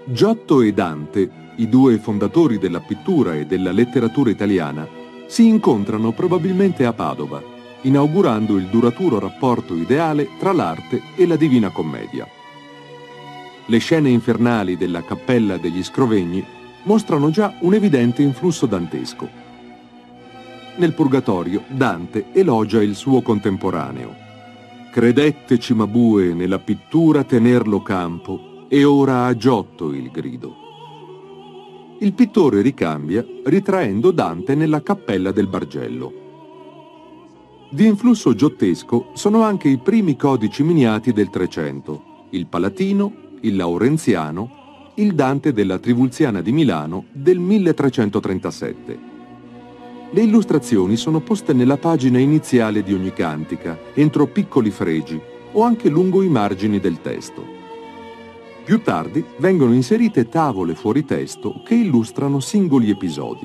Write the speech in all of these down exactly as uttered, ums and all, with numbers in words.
Giotto e Dante, i due fondatori della pittura e della letteratura italiana, si incontrano probabilmente a Padova, inaugurando il duraturo rapporto ideale tra l'arte e la Divina Commedia. Le scene infernali della Cappella degli Scrovegni mostrano già un evidente influsso dantesco. Nel Purgatorio, Dante elogia il suo contemporaneo. «Credette Cimabue nella pittura tenerlo campo, e ora a Giotto il grido». Il pittore ricambia, ritraendo Dante nella Cappella del Bargello. Di influsso giottesco sono anche i primi codici miniati del Trecento, il Palatino, il Laurenziano, il Dante della Trivulziana di Milano del milletrecentotrentasette. Le illustrazioni sono poste nella pagina iniziale di ogni cantica, entro piccoli fregi o anche lungo i margini del testo. Più tardi vengono inserite tavole fuori testo che illustrano singoli episodi.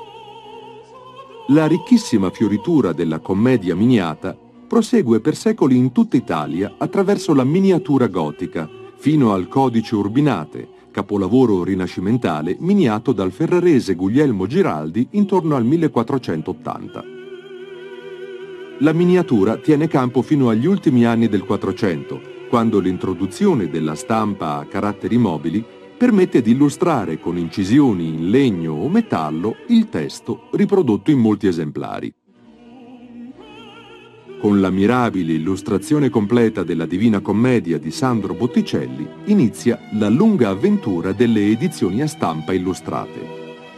La ricchissima fioritura della commedia miniata prosegue per secoli in tutta Italia attraverso la miniatura gotica, fino al Codice Urbinate, capolavoro rinascimentale miniato dal ferrarese Guglielmo Giraldi intorno al millequattrocentottanta. La miniatura tiene campo fino agli ultimi anni del Quattrocento, quando l'introduzione della stampa a caratteri mobili permette di illustrare con incisioni in legno o metallo il testo riprodotto in molti esemplari. Con la mirabile illustrazione completa della Divina Commedia di Sandro Botticelli inizia la lunga avventura delle edizioni a stampa illustrate.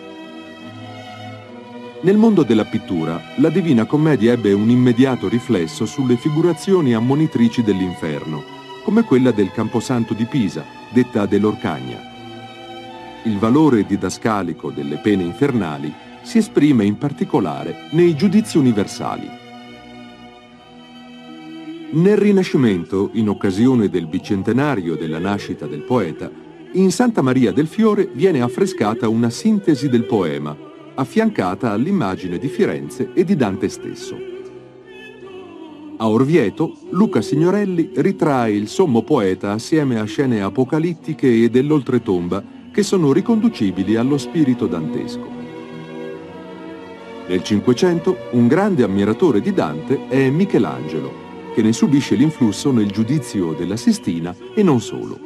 Nel mondo della pittura, la Divina Commedia ebbe un immediato riflesso sulle figurazioni ammonitrici dell'inferno, come quella del Camposanto di Pisa, detta dell'Orcagna. Il valore didascalico delle pene infernali si esprime in particolare nei giudizi universali. Nel Rinascimento, in occasione del bicentenario della nascita del poeta, in Santa Maria del Fiore viene affrescata una sintesi del poema, affiancata all'immagine di Firenze e di Dante stesso. A Orvieto, Luca Signorelli ritrae il sommo poeta assieme a scene apocalittiche e dell'oltretomba che sono riconducibili allo spirito dantesco. Nel Cinquecento, un grande ammiratore di Dante è Michelangelo, che ne subisce l'influsso nel giudizio della Sistina e non solo.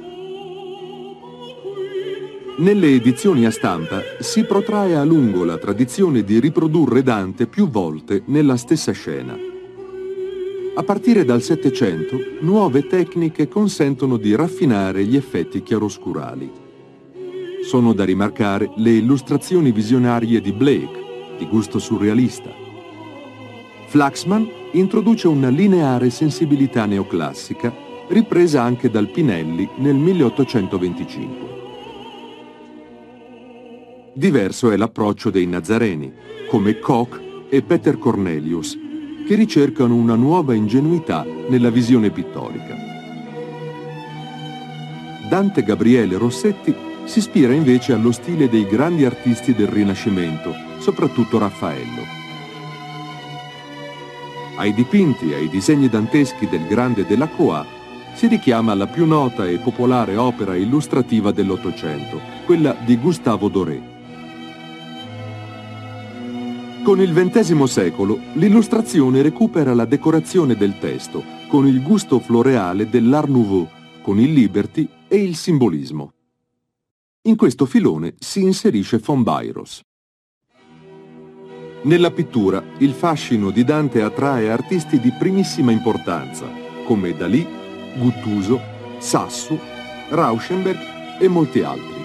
Nelle edizioni a stampa si protrae a lungo la tradizione di riprodurre Dante più volte nella stessa scena. A partire dal Settecento, nuove tecniche consentono di raffinare gli effetti chiaroscurali. Sono da rimarcare le illustrazioni visionarie di Blake, di gusto surrealista. Flaxman introduce una lineare sensibilità neoclassica, ripresa anche dal Pinelli nel milleottocentoventicinque. Diverso è l'approccio dei Nazareni, come Koch e Peter Cornelius, che ricercano una nuova ingenuità nella visione pittorica. Dante Gabriele Rossetti si ispira invece allo stile dei grandi artisti del Rinascimento, soprattutto Raffaello. Ai dipinti e ai disegni danteschi del grande Delacroix si richiama la più nota e popolare opera illustrativa dell'Ottocento, quella di Gustave Doré. Con il ventesimo secolo, l'illustrazione recupera la decorazione del testo, con il gusto floreale dell'Art Nouveau, con il Liberty e il simbolismo. In questo filone si inserisce Fontbayros. Nella pittura, il fascino di Dante attrae artisti di primissima importanza, come Dalì, Guttuso, Sassu, Rauschenberg e molti altri.